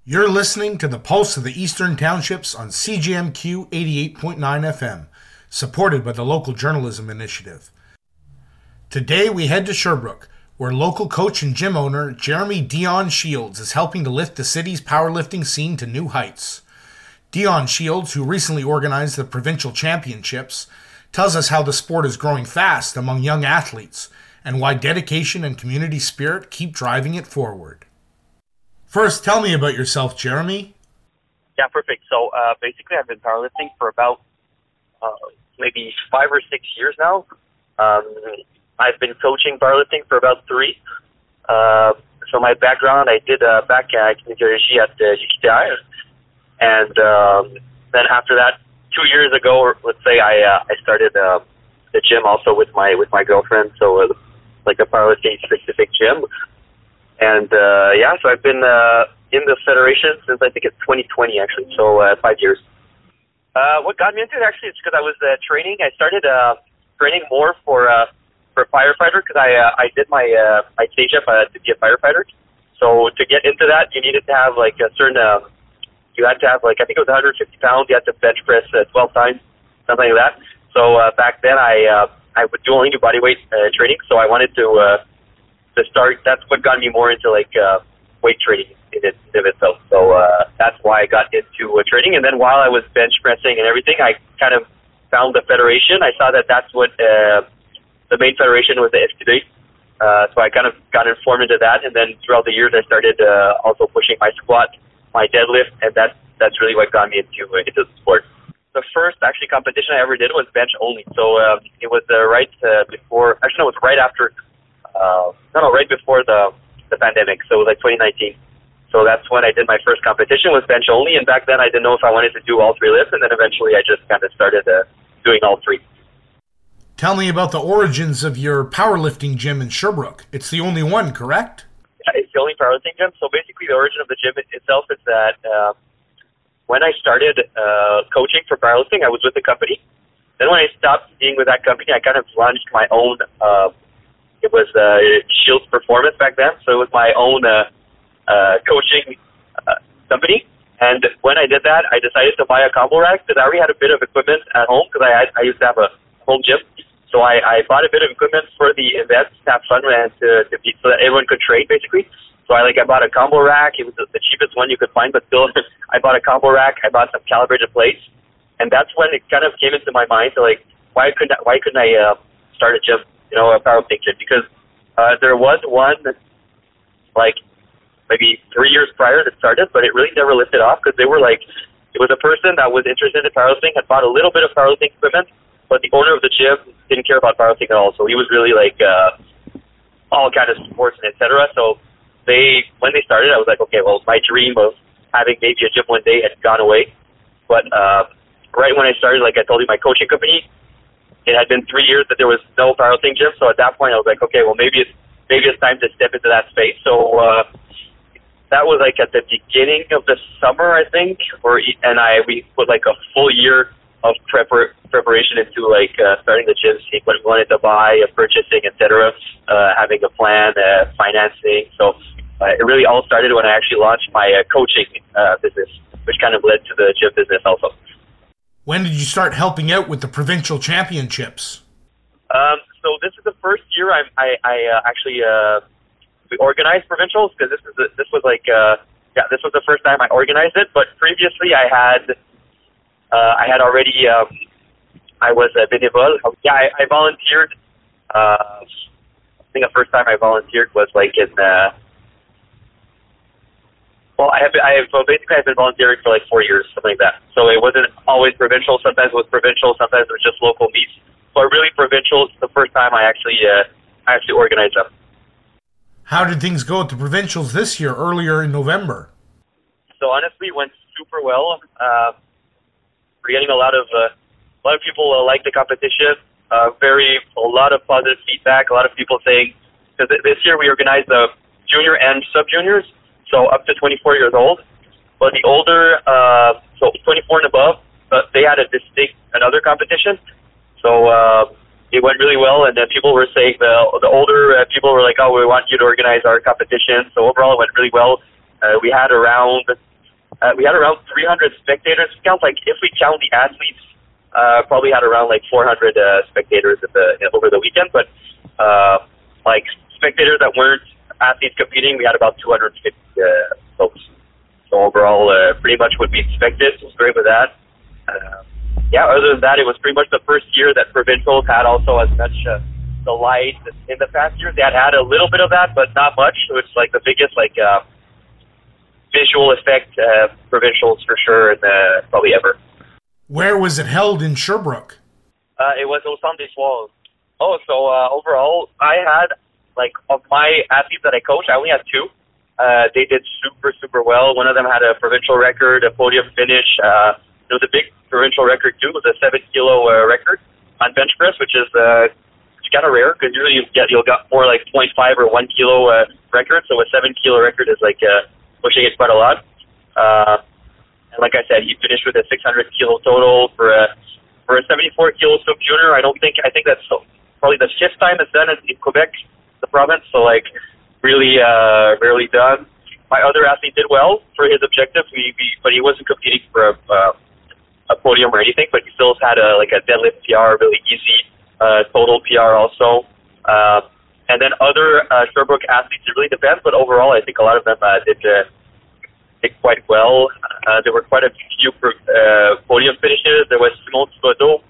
You're listening to the Pulse of the Eastern Townships on CJMQ 88.9 FM, supported by the Local Journalism Initiative. Today we head to Sherbrooke, where local coach and gym owner Jeremy Dion Shields is helping to lift the city's powerlifting scene to new heights. Dion Shields, who recently organized the provincial championships, tells us how the sport is growing fast among young athletes and why dedication and community spirit keep driving it forward. First, tell me about yourself, Jeremy. Yeah, perfect. So basically I've been powerlifting for about maybe 5 or 6 years now. I've been coaching powerlifting for about 3. So my background, I did back at kinesiology at UQTR. And then after that, 2 years ago, or let's say, I started the gym also with my girlfriend. So like a powerlifting specific gym. And so I've been in the federation since I think it's 2020 actually, so 5 years. What got me into it actually is because I was training. I started training more for firefighter because I did my stage up to be a firefighter. So to get into that, you needed to have like a certain. You had to have like I think it was 150 pounds. You had to bench press 12 times, something like that. So back then I would only do body weight training. So I wanted to start. That's what got me more into like weight training in itself. So that's why I got into training. And then while I was bench pressing and everything, I kind of found the federation. I saw that that's what the main federation was, the FTD. So I kind of got informed into that. And then throughout the years, I started also pushing my squat, my deadlift, and that's really what got me into the sport. The first actually competition I ever did was bench only. So it was right before. Actually, no, it was right after. Right before the pandemic, so it was like 2019. So that's when I did my first competition, was bench only, and back then I didn't know if I wanted to do all 3 lifts, and then eventually I just kind of started doing all 3. Tell me about the origins of your powerlifting gym in Sherbrooke. It's the only one, correct? Yeah, it's the only powerlifting gym. So basically the origin of the gym itself is that when I started coaching for powerlifting, I was with the company. Then when I stopped being with that company, I kind of launched my own it was Shields Performance back then, so it was my own coaching company. And when I did that, I decided to buy a combo rack because I already had a bit of equipment at home because I used to have a home gym. So I bought a bit of equipment for the events to have fun and to be, so that everyone could trade basically. So I bought a combo rack. It was the cheapest one you could find, but still I bought a combo rack. I bought some calibrated plates, and that's when it kind of came into my mind to why couldn't I start a gym? A powerlifting gym, because there was one maybe 3 years prior that started, but it really never lifted off because they were it was a person that was interested in powerlifting, had bought a little bit of powerlifting equipment, but the owner of the gym didn't care about powerlifting at all. So he was really all kind of sports and etc. So when they started, I was like, okay, well, my dream of having maybe a gym one day had gone away. But right when I started, like I told you, my coaching company, it had been 3 years that there was no powerlifting gym, so at that point I was like, okay, well maybe it's time to step into that space. So that was at the beginning of the summer, I think, and we put a full year of preparation into starting the gym, seeing what we wanted to buy, purchasing, etc., having a plan, financing. So it really all started when I actually launched my coaching business, which kind of led to the gym business also. When did you start helping out with the provincial championships? So this is the first year I actually we organized provincials because this was the first time I organized it. But previously I had already I was a bénévole. Yeah, I volunteered. I think the first time I volunteered was in. Basically I've been volunteering for 4 years, something like that. So it wasn't always provincial. Sometimes it was provincial. Sometimes it was just local meets. But really provincials, the first time I actually organized them. How did things go at the provincials this year, earlier in November? So honestly, it went super well. We're getting a lot of people like the competition. A lot of positive feedback. A lot of people saying, because this year we organized the junior and sub-juniors. So up to 24 years old, but the older, so 24 and above, they had another competition. So it went really well, and then people were saying the older people were like, oh, we want you to organize our competition. So overall, it went really well. We had around we had around 300 spectators. Count like if we count the athletes, probably had around like 400 spectators over the weekend. But like spectators that weren't athletes competing, we had about 250 folks. So overall, pretty much what we expected. So great with that. Yeah, other than that, it was pretty much the first year that provincials had also as much the lights. In the past years, they had a little bit of that, but not much. So it's like the biggest visual effect provincials for sure, and probably ever. Where was it held in Sherbrooke? It was au Centre des Soirs. Oh, so overall, I had of my athletes that I coached, I only had two. They did super, super well. One of them had a provincial record, a podium finish. There was a big provincial record too. It was a 7-kilo record on bench press, which is kind of rare because usually you'll get more like 0.5 or 1 kilo record. So a 7-kilo record is pushing it quite a lot. And like I said, he finished with a 600-kilo total for a 74-kilo sub junior. I think that's probably the 5th time it's done in Quebec, the province. So really rarely done. My other athlete did well for his objective, but he wasn't competing for a podium or anything. But he still had a deadlift PR, really easy total PR also. And then other Sherbrooke athletes, it really depends. But overall, I think a lot of them did quite well. There were quite a few podium finishes. There was Simon Thibodeau,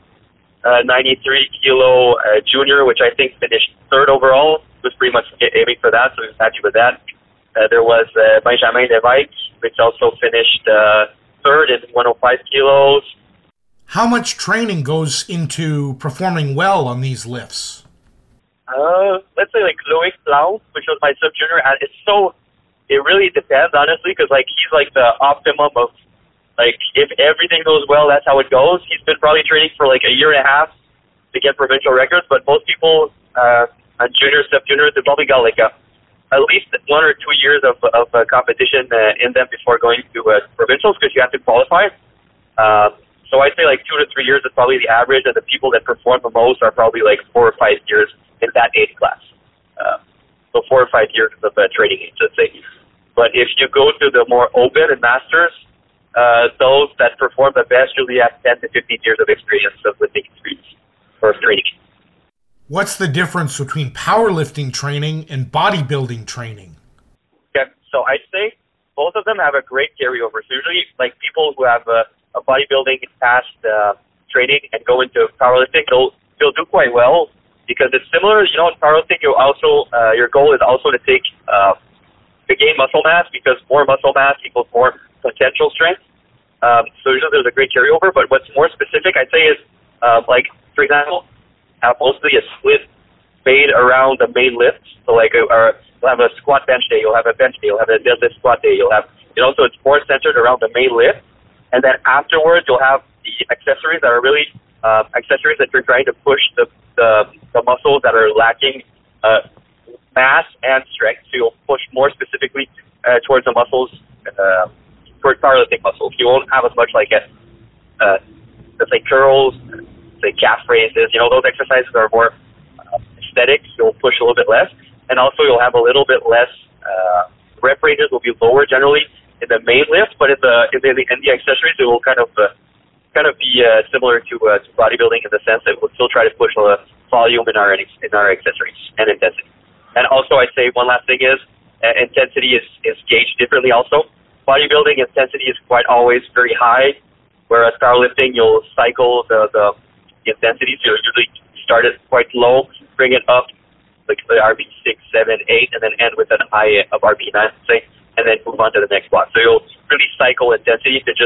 93-kilo junior, which I think finished 3rd overall. Was pretty much aiming for that, so he was happy with that. There was Benjamin Levesque, which also finished 3rd in 105 kilos. How much training goes into performing well on these lifts? Let's say Loic Blau, which was my sub-junior. It really depends, honestly, because he's the optimum of, if everything goes well, that's how it goes. He's been probably training for a year and a half to get provincial records, but most people on juniors, sub-juniors, they've probably got at least 1 or 2 years of competition in them before going to provincials, because you have to qualify. So I'd say 2 to 3 years is probably the average, and the people that perform the most are probably 4 or 5 years in that age class. So 4 or 5 years of training age, let's say. But if you go to the more open and masters, those that perform the best usually have 10 to 15 years of experience of lifting experience or training. What's the difference between powerlifting training and bodybuilding training? Okay, so I'd say both of them have a great carryover. So usually, people who have a bodybuilding past training and go into powerlifting, they'll do quite well because it's similar. In powerlifting, you also your goal is also to gain muscle mass, because more muscle mass equals more potential strength. So usually there's a great carryover. But what's more specific, I'd say, is for example, have mostly a split made around the main lift. So you'll have a squat bench day, you'll have a bench day, you'll have a deadlift squat day, you'll have, so it's more centered around the main lift. And then afterwards, you'll have the accessories that are really accessories that you're trying to push the muscles that are lacking mass and strength. So you'll push more specifically towards the muscles, towards powerlifting muscles. You won't have as much let's say curls, say calf raises. Those exercises are more aesthetic. You'll push a little bit less, and also you'll have a little bit less rep ranges will be lower generally in the main lift, but in the accessories it will kind of be similar to bodybuilding in the sense that we'll still try to push a volume in our accessories and intensity. And also, I'd say one last thing is intensity is gauged differently. Also, bodybuilding intensity is quite always very high, whereas powerlifting you'll cycle the intensity. So you'll usually start it quite low, bring it up the RP 6, 7, 8, and then end with an high of RP 9, say, and then move on to the next block. So you'll really cycle intensity to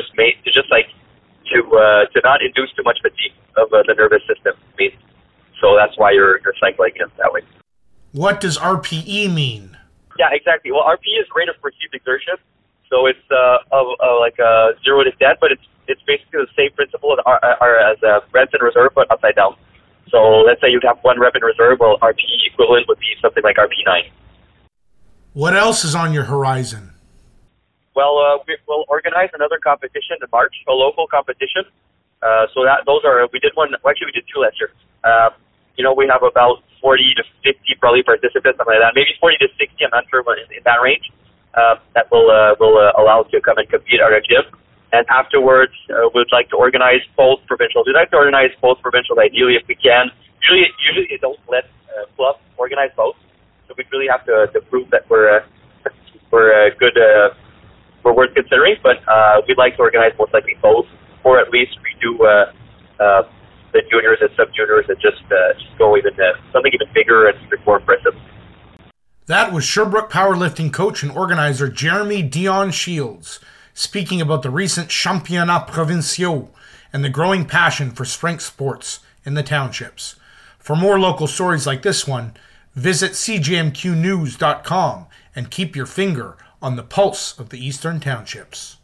not induce too much fatigue of the nervous system. So that's why you're cycling it that way. What does RPE mean? Yeah, exactly. Well, RPE is rate of perceived exertion. So it's 0 to 10, but it's basically the same principle as reps in reserve, but upside down. So let's say you'd have 1 rep in reserve, well, RPE equivalent would be something like RP 9. What else is on your horizon? Well, we'll organize another competition in March, a local competition. We did one. Actually, we did 2 last year. We have about 40 to 50 probably participants, something like that. Maybe 40 to 60. I'm not sure, but in that range. that will allow us to come and compete at our gym. And afterwards, we'd like to organize both provincials. We'd like to organize both provincials ideally if we can. Usually they don't let clubs organize both. So we'd really have to prove that we're good, we're worth considering. But we'd like to organize most likely both, or at least redo the juniors and sub-juniors and just go even something even bigger and even more impressive. That was Sherbrooke powerlifting coach and organizer Jeremy Dion Shields speaking about the recent Championnats Provinciaux and the growing passion for strength sports in the townships. For more local stories like this one, visit cjmqnews.com and keep your finger on the pulse of the Eastern Townships.